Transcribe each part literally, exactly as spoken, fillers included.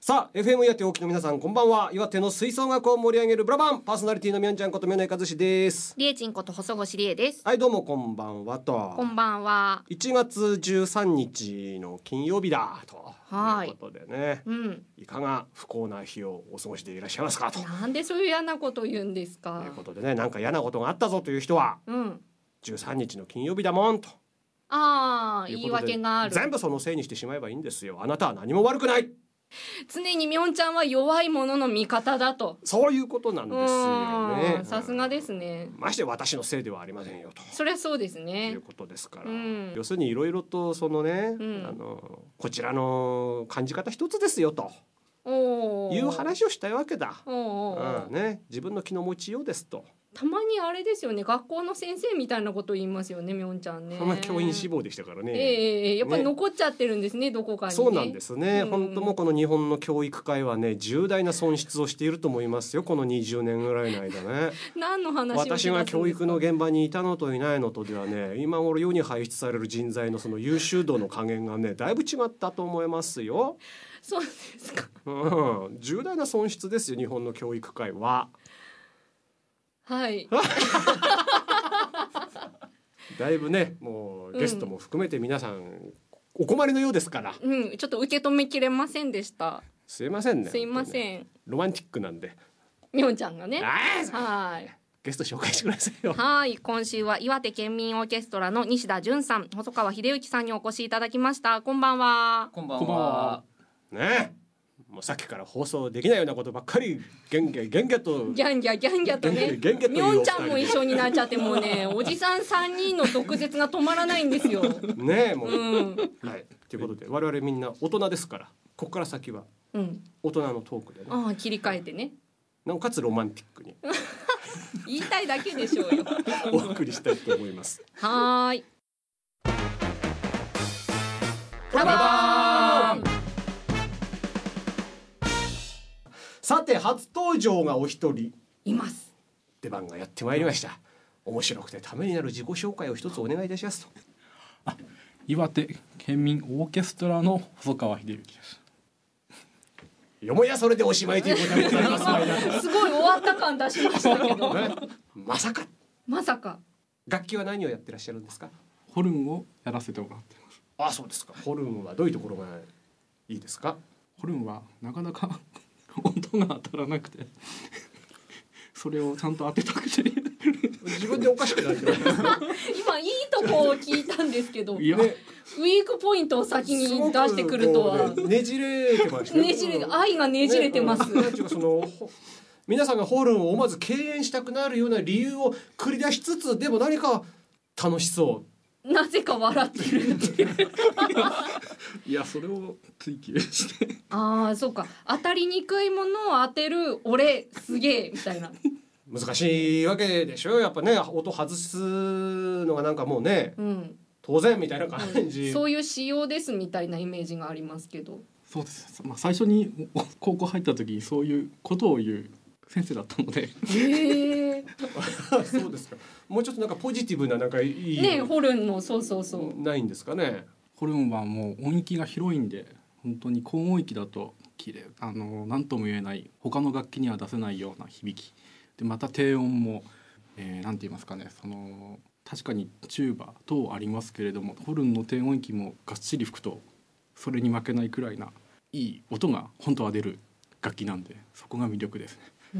さあ エフエム 岩手沖の皆さんこんばんは。岩手の吹奏楽を盛り上げるブラバンパーソナリティのみょんちゃんことみょね和志です。 りえちんこと細越りえです。 はいどうもこんばんはと。 こんばんは。 いちがつじゅうさんにちの金曜日だとはいいうことでね、 うん、 いかが不幸な日をお過ごしでいらっしゃいますかとなんでそういう嫌なこと言うんですか。 ということでね、なんか嫌なことがあったぞという人は、 うん、 じゅうさんにちの金曜日だもんとああ言い訳がある。 全部そのせいにしてしまえばいいんですよ。あなたは何も悪くない。 常にみょんちゃんは弱い者の味方だと。 そういうことなんですよね。 さすがですね。 まして私のせいではありませんよと。 そりゃそうですね。 いうことですから、 うん、 要するにいろいろとそのね、 うん、 あのこちらの感じ方一つですよという話をしたいわけだ。 おー、 うんね、自分の気の持ちようですと。 たまにあれですよね、学校の先生みたいなこと言いますよね、みょんちゃんね。 まあ教員志望でしたからね。 ええー、やっぱり残っちゃってるんですね、ね、どこかにね。 そうなんですね、 うん、 本当もこの日本の教育界はね重大な損失をしていると思いますよ、このにじゅうねんぐらいの間ね。 何の話をしますんですか。 私が教育の現場にいたのといないのとではね、今頃世に輩出される人材のその優秀度の加減がねだいぶ違ったと思いますよ。 そうですか、 うん、重大な損失ですよ日本の教育界は。 はいだいぶねもうゲストも含めて皆さん、うん、お困りのようですから、 うん、ちょっと受け止めきれませんでした。 すいませんね。 すいません、 ロマンティックなんでみょんちゃんがね。 はいゲスト紹介してくださいよ。 はい、今週は岩手県民オーケストラの西田純さん、細川秀之さんにお越しいただきました。こんばんは。 こんばんは。 ねえもうさっきから放送できないようなことばっかりゲンゲゲンゲとギャンギャギャンギャとね、みょんちゃんも一緒になっちゃってもうねおじさんさんにんの毒舌が止まらないんですよ。 ねえもう、うん、 はいということで我々みんな大人ですから、ここから先は大人のトークでね、 うん、あ切り替えてね、 なおかつロマンティックに言いたいだけでしょうよお送りしたいと思います。 はーい、 ラバーン。さて初登場がお一人います。 出番がやってまいりました。面白くてためになる自己紹介を一つお願いいたしますと。 あ、岩手県民オーケストラの細川秀之です。 よもやそれでおしまいということでございますすごい終わった感出しましたけど、ね、 まさかまさか。 楽器は何をやってらっしゃるんですか。 ホルンをやらせてもらってます。 あ、そうですか。ホルンはどういうところがいいですか。 ホルンはなかなか音が当たらなくてそれをちゃんと当てたくて自分でおかしくなってます今いいとこを聞いたんですけど、 いや、 ね、ウィークポイントを先に出してくるとは、 ね、ねじれてましたね。 ねじれ愛がねじれてます、ね、 その皆さんがホルンを思わず敬遠したくなるような理由を繰り出しつつ、でも何か楽しそう、 なぜか笑ってるっていやそれを追求してああそうか、当たりにくいものを当てる俺すげえみたいな。 難しいわけでしょやっぱね。音外すのがなんかもうね、うん、当然みたいな感じ、 うん、そういう仕様ですみたいなイメージがありますけど。 そうです、まあ、最初に高校入った時にそういうことを言う先生だったので。 へえそうですか。もうちょっとなんかポジティブななんかいいねホルンのそうそうそうないんですかね。 ホルンはもう音域が広いんで本当に高音域だと綺麗、あの何とも言えない他の楽器には出せないような響きで、また低音も、えー、なんて言いますかね、その確かにチューバ等ありますけれどもホルンの低音域もがっちり吹くとそれに負けないくらいないい音が本当は出る楽器なんで、そこが魅力ですね。 うん、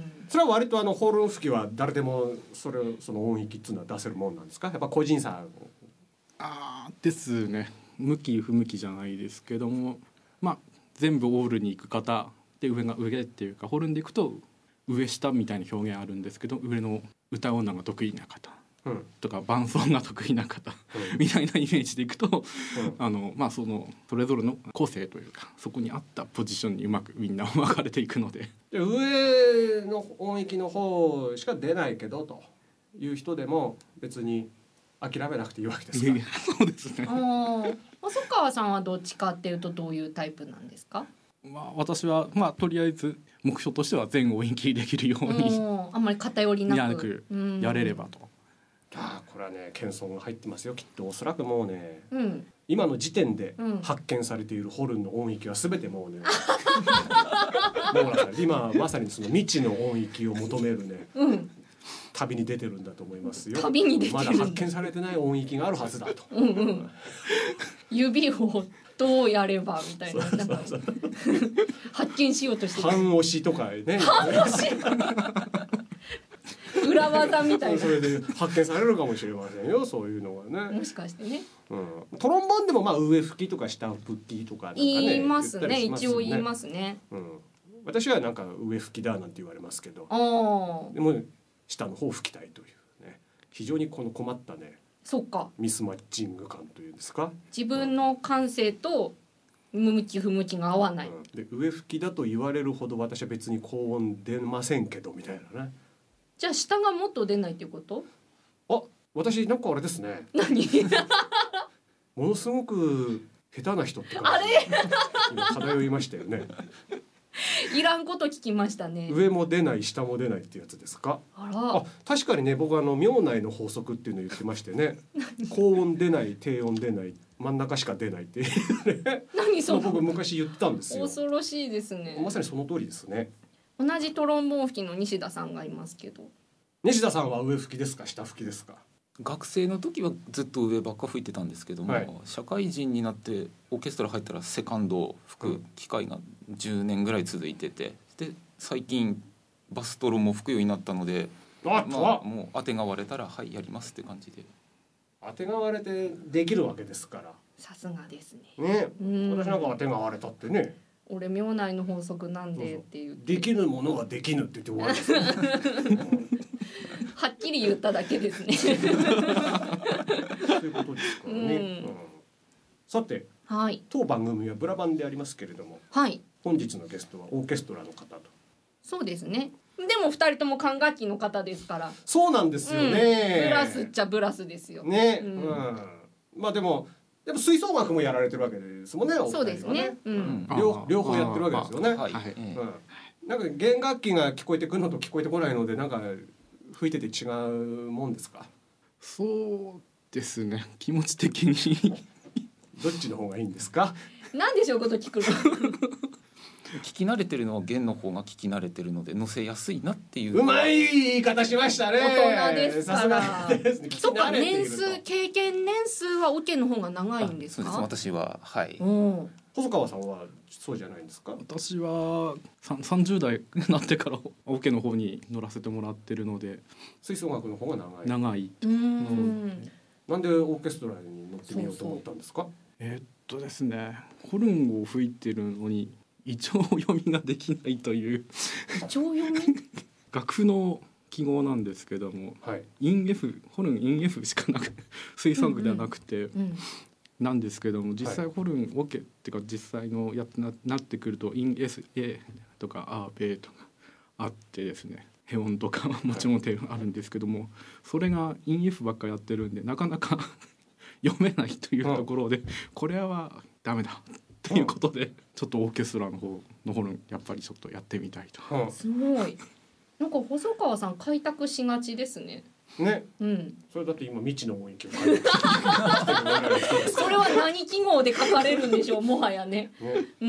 それは割とあのホルン吹きは誰でもそれその音域っていうのは出せるもんなんですか。やっぱ個人差あですね、向き不向きじゃないですけども、まあ全部オールに行く方で上が上っていうかホルンでいくと上下みたいな表現あるんですけど、上の歌女が得意な方、うん、とか伴奏が得意な方、うん、みたいなイメージでいくと、うん、あのまあそのそれぞれの個性というかそこに合ったポジションにうまくみんな分かれていくので、 で上の音域の方しか出ないけどという人でも別に諦めなくていいわけですか。 そうですね。 細川さんはどっちかっていうとどういうタイプなんですか。 まあ、私は、まあ、とりあえず目標としては全音域できるようにあんまり偏りなくやれればと。 あこれはね謙遜が入ってますよきっと。おそらくもうね、 うん、 今の時点で発見されているホルンの音域は全てもうねモーラさん今まさにその未知の音域を求めるね、 うん、 旅に出てるんだと思いますよ。 旅に出てるまだ発見されてない音域があるはずだと。 うん、うん、指をどうやればみたいな、なんか発見しようとしてる。 半押しとかね。 半押し裏技みたいな。 それで発見されるかもしれませんよ、そういうのがね。 もしかしてね。 うん、トロンボーンでもまあ上吹きとか下吹きとかなんか、ね、 言いますね。 言ったりしますね。 一応言いますね。 うん、私はなんか上吹きだなんて言われますけど、 あでも下の方吹きたいというね、非常にこの困ったね。 そっか。 ミスマッチング感というんですか。 自分の感性と向き不向きが合わない。 うん、で上吹きだと言われるほど私は別に高音出ませんけどみたいなね。 じゃあ下がもっと出ないっていうこと？ あ、私なんかあれですね。 何？ ものすごく下手な人ってあれ今漂いましたよね。 いらんこと聞きましたね。 上も出ない下も出ないってやつですか。 あら。 あ、確かにね、僕あの明内の法則っていうのを言ってましてね。高音出ない低音出ない真ん中しか出ないっていうね。 何その僕昔言ったんですよ。 恐ろしいですね。 まさにその通りですね。 同じトロンボーン吹きの西田さんがいますけど。 西田さんは上吹きですか下吹きですか。 学生の時はずっと上ばっか吹いてたんですけども、はい、社会人になってオーケストラ入ったらセカンドを吹く機会がじゅうねんぐらい続いてて、で最近バストロも吹くようになったので、 あ、 まあ、もう当てが割れたらはいやりますって感じで。 当てが割れてできるわけですから。 さすがですね。 ね、私なんか当てが割れたってね。 俺明内の法則なんでっていう。 できぬものができぬって言って終わりですはっきり言っただけですね。 そういうことですからね。うんうん、さて、 はい、 当番組はブラバンでありますけれども、 はい、 本日のゲストはオーケストラの方と。 そうですね。でも二人とも管楽器の方ですから。 そうなんですよね。 うん、ブラスっちゃブラスですよ。 ね、 うんうん、まあでも。でも吹奏楽もやられてるわけですもんね。 そうですね。うん、 両, 両方やってるわけですよね。 はい、 うん、なんか弦楽器が聞こえてくるのと聞こえてこないので、なんか吹いてて違うもんですか。 そうですね。気持ち的にどっちの方がいいんですか。 なんでそういうこと聞くの。 聞き慣れてるのは弦の方が聞き慣れてるので乗せやすいなっていう。 うまい言い方しましたね。 大人ですから。 ですね、 そうか、年数経験年数はオケの方が長いんですか。 そうです。私ははい。 細川さんはそうじゃないんですか。 私はさんじゅう代になってからオケの方に乗らせてもらってるので、 吹奏楽の方が長い。 長い。 うん。 なんでオーケストラに乗ってみようと思ったんですか。 そうそうえー、っとですね、ホルンを吹いてるのにイチョウ読みができないというイチョウ読み楽譜の記号なんですけども、はい、イン F ホルンイン F しかなく吹奏楽ではなくて、うんうん、なんですけども実際ホルンオケっていうか実際のやって な, なってくるとイン エス エー とかアーベーとかあってですね、ヘ音とかもちろん手あるんですけども、はい、それがイン F ばっかやってるんでなかなか読めないというところで、うん、これはダメだということで、うん、ちょっとオーケストラの方のホルンやっぱりちょっとやってみたいと、 うん、すごいなんか細川さん開拓しがちですね。 ね、うん、それだって今未知の音域を開拓してそれは何記号で書かれるんでしょうもはや ね, ね、うん、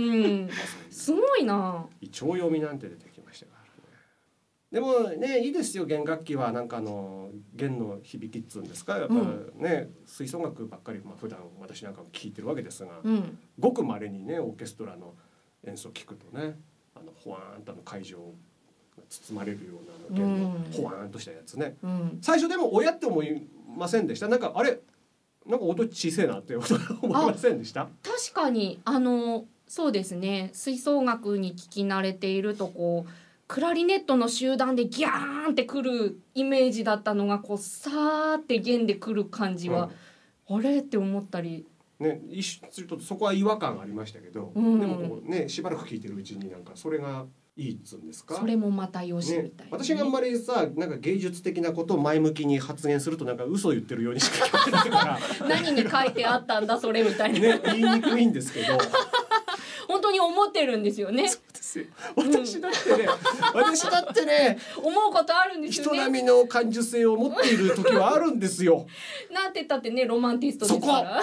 すごいな。 イチョウ読みなんて出てきましたからね。でもね、いいですよ弦楽器は。なんかあの弦の響きっつうんですか、やっぱね、うん、吹奏楽ばっかり、まあ、普段私なんかも聴いてるわけですが、うん、ごく稀にねオーケストラの演奏を聴くとね、あのほわーんとの会場包まれるような弦のほわーんとしたやつね、うん、最初でも親って思いませんでした？なんかあれなんか音小さいなって思いませんでした？ 確かにあのそうですね、吹奏楽に聞き慣れているとこうクラリネットの集団でギャーンってくるイメージだったのがこうさーって弦でくる感じは、うん、あれって思ったりね、一瞬するとそこは違和感ありましたけど、うん、でもこうねしばらく聴いてるうちになんかそれがいいっつうんですか。 それもまたよしみたいな、ねね、私があんまりさなんか芸術的なことを前向きに発言するとなんか嘘言ってるようにしか聞こえないから何に書いてあったんだそれみたいな、 ね、言いにくいんですけど本当に思ってるんですよね。 そうですよ。私だってね、うん、私だってね思うことあるんですよね。 人並みの感受性を持っている時はあるんですよ。 なんて言ったってねロマンティストですから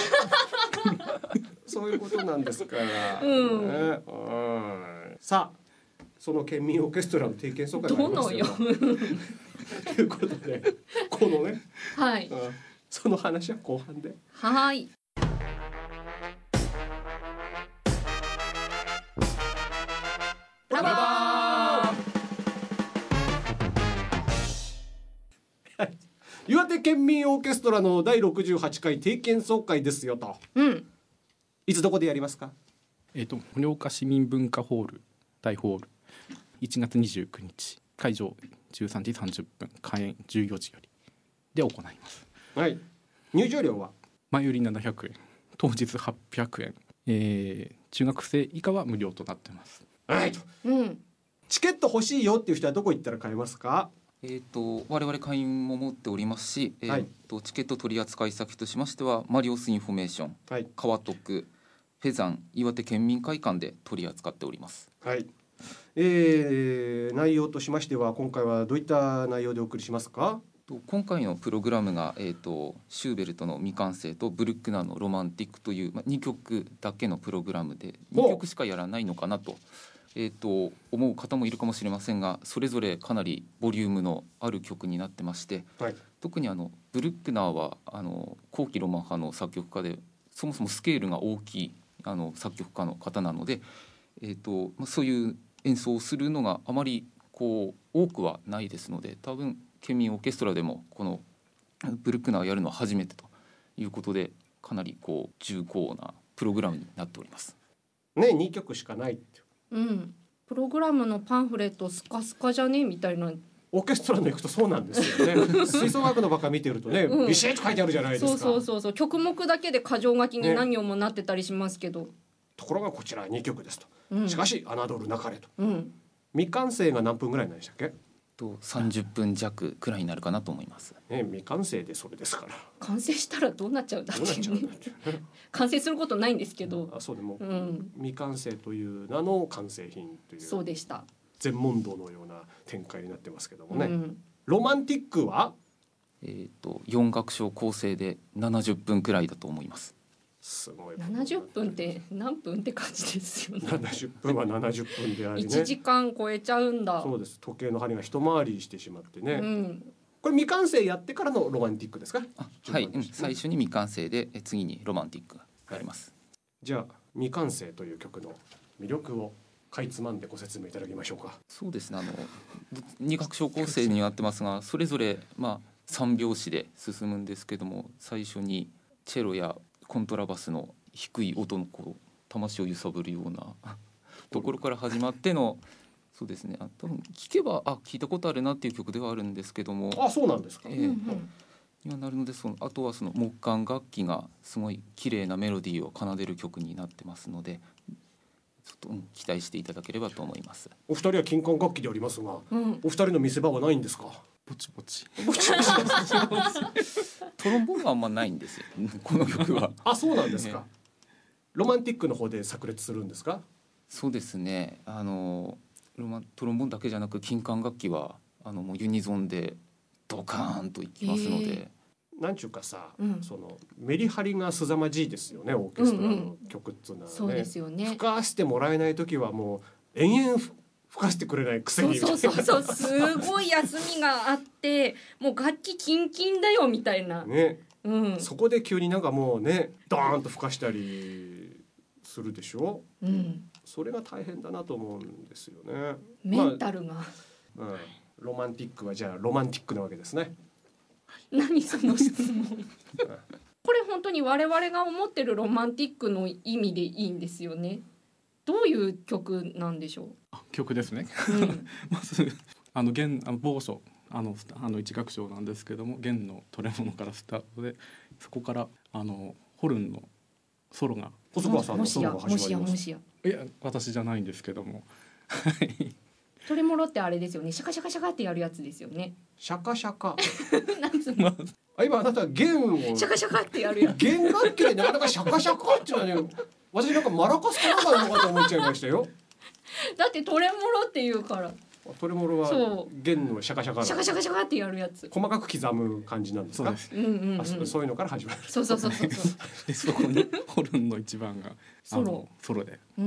そそういうことなんですから、 うんね、うん、さあその県民オーケストラの定期演奏会があどりますよのよということでこのね、 はい、 うん、その話は後半で。 はいラバー岩手県民オーケストラのだいろくじゅうはちかい定期演奏会ですよと。 うん、 いつどこでやりますか？ えっと盛岡市民文化ホール大ホールいちがつにじゅうくにち会場じゅうさんじさんじゅっぷん開演じゅうよじよりで行います。 はい。入場料は前売りななひゃくえん当日はっぴゃくえん、えー、中学生以下は無料となってます。 はいと、 うん、 チケット欲しいよっていう人はどこ行ったら買えますか？ えー、と我々会員も持っておりますし、えーはいとチケット取扱先としましてはマリオスインフォメーション、 はい、 川徳、フェザン、岩手県民会館で取り扱っております。 はい。えー、内容としましては今回はどういった内容でお送りしますか？ と今回のプログラムが、えー、とシューベルトの未完成とブルックナーのロマンティックという、まあ、にきょくだけのプログラムでにきょくしかやらないのかなと、えー、と思う方もいるかもしれませんが、それぞれかなりボリュームのある曲になってまして、 はい、特にあのブルックナーはあの後期ロマン派の作曲家でそもそもスケールが大きいあの作曲家の方なので、えーとまあ、そういう演奏をするのがあまりこう多くはないですので、多分県民オーケストラでもこのブルックナーをやるのは初めてということで、かなりこう重厚なプログラムになっておりますね。にきょくしかないって、 うん、プログラムのパンフレットスカスカじゃねみたいな。 オーケストラの行くとそうなんですよね吹奏楽のばっか見てるとね、うん、ビシッと書いてあるじゃないですか。 そうそうそうそう、曲目だけで箇条書きに何行もなってたりしますけど、ね、 ところがこちらにきょくですと、うん、しかし侮るなかれと、 うん、 未完成が何分ぐらいなんでしたっけ？ とさんじゅっぷん弱くらいになるかなと思います、 ね、未完成でそれですから完成したらどうなっちゃうんだっていうね完成することないんですけど、 あそうでも、 うん、 未完成という名の完成品というそうでした。 全問答のような展開になってますけどもね、 うん、 ロマンティックは、 えー、とよん楽章構成でななじゅっぷんくらいだと思います。 すごい。 ななじゅっぷんって何分って感じですよね。 ななじゅっぷんはななじゅっぷんでありね。 いちじかん超えちゃうんだ。 そうです。時計の針が一回りしてしまってね。 うん、 これ未完成やってからのロマンティックですか？ あはい、うん、最初に未完成で次にロマンティックがあります、 はい、じゃあ未完成という曲の魅力をかいつまんでご説明いただきましょうか。 そうですね、あのに楽章構成になってますが、それぞれまあさん拍子で進むんですけども、最初にチェロやコントラバスの低い音のこう魂を揺さぶるようなところから始まっての、そうですね、多分聴けばあ聞いたことあるなっていう曲ではあるんですけども、 あそうなんですか、 えー、にはなるので、そのあとはその木管楽器がすごい綺麗なメロディーを奏でる曲になってますので、ちょっと、うん、期待していただければと思います。 お二人は金管楽器でありますが、 うん、 お二人の見せ場はないんですか？ ぼちぼちぼちぼちトロンボーンはあんまないんですよこの曲は。 あそうなんですか、ね、ロマンティックの方で炸裂するんですか？ そうですね、あのロマトロンボーンだけじゃなく金管楽器はあのもうユニゾンでドカーンといきますので、 なんちゅうかさ、 うん、 そのメリハリがすざまじいですよね、オーケストラの曲っつうのはね、 そうですよね。 吹かしてもらえない時はもう延々吹かしてくれないくせに、 そうそうそうそう、すごい休みがあってもう楽器キンキンだよみたいな、 ね、 うん、 そこで急になんかもうねドーンと吹かしたりするでしょ、 うん、 それが大変だなと思うんですよね。 メンタルが、 まあうん、ロマンティックはじゃあロマンティックなわけですね。 何その質問これ本当に我々が思ってるロマンティックの意味でいいんですよね。どういう曲なんでしょう？ あ曲ですね、 うん、 まずあの弦あの某所あのあの一楽章なんですけども、弦のトレモノからスタートで、そこからあのホルンのソロが細川さんのソロが始まります。 もしやもしやいや私じゃないんですけどもトレモロってあれですよね、シャカシャカシャカってやるやつですよね。 シャカシャカなんつうのあ今あなた弦をシャカシャカってやるやつ、 弦楽器でなかなかシャカシャカっていうのはね、私なんかマラカスかなんかなのかと思っちゃいましたよ。 だってトレモロっていうから、 トレモロは弦のシャカシャカシャカシャカシャカってやるやつ、 細かく刻む感じなんですか？ そうです、 うんうんうん、 あ そ, そういうのから始まる。 そうそうそうそうでそこにホルンの一番がソロソロでうん、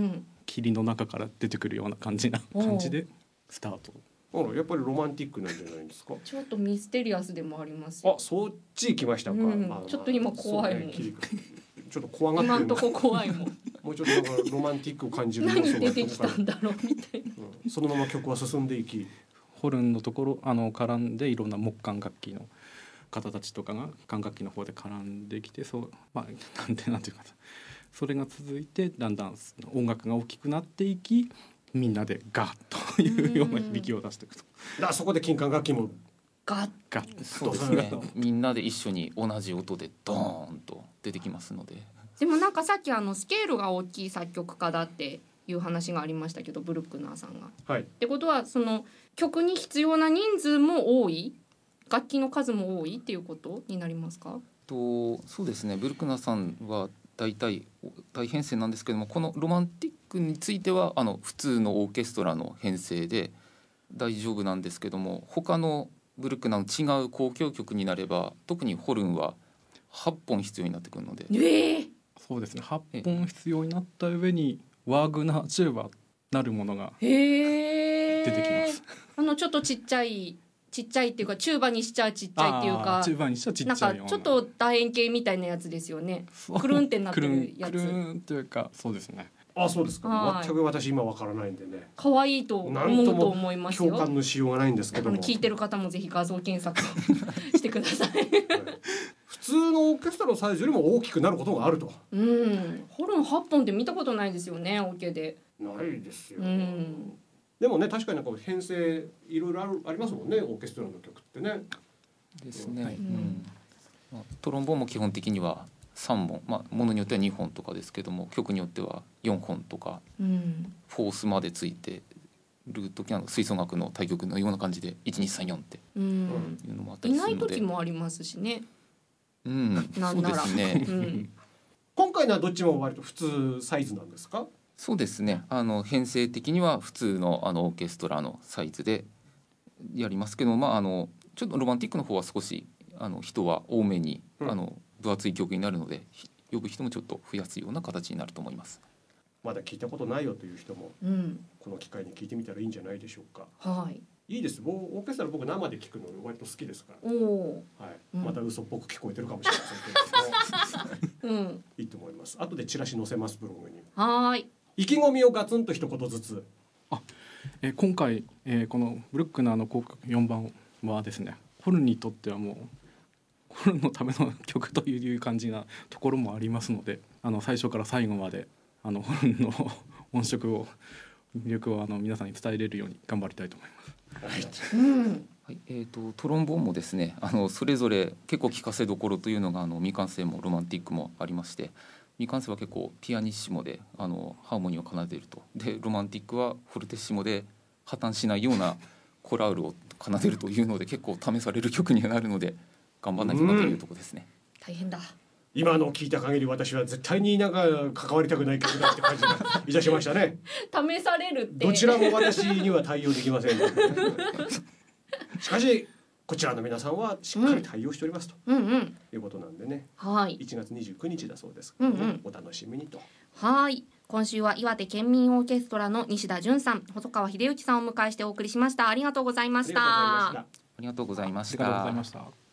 霧の中から出てくるような感じな感じでスタート。 あらやっぱりロマンティックなんじゃないんですか。 ちょっとミステリアスでもありますあよ。 そっち行きましたか、 うんまあまあちょっと今怖いもんそうね霧ちょっと怖がってる今んとこ怖いもんもうちょっとなんかロマンティックを感じる要素何が出てきたんだろうみたいな。 うんそのまま曲は進んでいき、 ホルンのところあの絡んでいろんな木管楽器の方たちとかが管楽器の方で絡んできて、そうまあなんてなんていうかそれが続いてだんだん音楽が大きくなっていき、みんなでガッというような響きを出していくと。 だからそこで金管楽器もガッガッそうですねみんなで一緒に同じ音でドーンと出てきますので。 でもなんかさっきあのスケールが大きい作曲家だっていう話がありましたけど、ブルックナーさんが。 はいってことはその曲に必要な人数も多い、楽器の数も多いっていうことになりますか？ とそうですねブルックナーさんは大体大編成なんですけども、このロマンティックについてはあの普通のオーケストラの編成で大丈夫なんですけども、他のブルックナーの違う交響曲になれば特にホルンははっぽん必要になってくるので。 ええそうですねはっぽん必要になった上にワーグナーチューバなるものがへえ出てきます。 あのちょっとちっちゃいちっちゃいっていうかチューバにしちゃちっちゃいっていうあかーチューバにしたらちっちゃようなないんかちょっと楕円形みたいなやつですよね。 そうくるんってなってるやつくるんくるんというかそうですね。 あそうですか、 はい全く私今わからないんでね可愛いと思なんともうと思いますよ。 共感のしようがないんですけあのども聞いてる方もぜひ画像検索してください。 普通のオーケストラのサイズよりも大きくなることがあると。 うん、ホルンはっぽんって見たことないですよね、オケで。 ないですよ、 うんでもね確かになんか編成いろいろあるありますもんね、オーケストラの曲ってね。 ですね、 はいうんまあトロンボーンも基本的にはさんぼん、まあ、ものによってはにほんとかですけども、曲によってはよんほんとかうんフォースまでついてる時は吹奏楽の対曲のような感じでいちにさんよんってうん、 いうのもあったいないりするので。 時もありますしね。 うん、 なんならそうですねうん今回のはどっちも割と普通サイズなんですか。 そうですねあの編成的には普通のあのオーケストラのサイズでやりますけど、まあ、あのちょっとロマンティックの方は少しあの人は多めに、 うんあの分厚い曲になるのでひ呼ぶ人もちょっと増やすような形になると思います。 まだ聞いたことないよという人もうん、 この機会に聞いてみたらいいんじゃないでしょうか。 はい。 いいです。僕オーケストラ僕生で聞くの割と好きですから、 おお、 はいうんまた嘘っぽく聞こえてるかもしれませんけれどもうん、 いいと思います。後でチラシ載せますブログに。 はーい。 意気込みをガツンと一言ずつ。 えー今回、えーこのブルックナーの広角よんばんはですね、ホルンにとってはもうホルンのための曲という感じなところもありますので、あの最初から最後まであのホルンの音色を魅力をあの皆さんに伝えれるように頑張りたいと思います。 はいうん、 はいえー、とトロンボーンもですねあのそれぞれ結構聴かせどころというのがあの未完成もロマンティックもありまして、未完成は結構ピアニッシモであのハーモニーを奏でると、でロマンティックはフォルテッシモで破綻しないようなコラールを奏でるというので結構試される曲にはなるので頑張らないとなというところですね。 大変だ。 今のを聞いた限り私は絶対になんか関わりたくない曲だって感じがいたしましたね。 試されるって。 どちらも私には対応できません、ね、しかしこちらの皆さんはしっかり対応しておりますとうんうん、 いうことなんでね、 はい。 いちがつにじゅうくにちだそうですけど、ねうんうんお楽しみにと。 はい。今週は岩手県民オーケストラの西田純さん、細川秀之さんをお迎えしてお送りしました。ありがとうございましありがとうございましたた。 ありがとうございましありがとうございたました。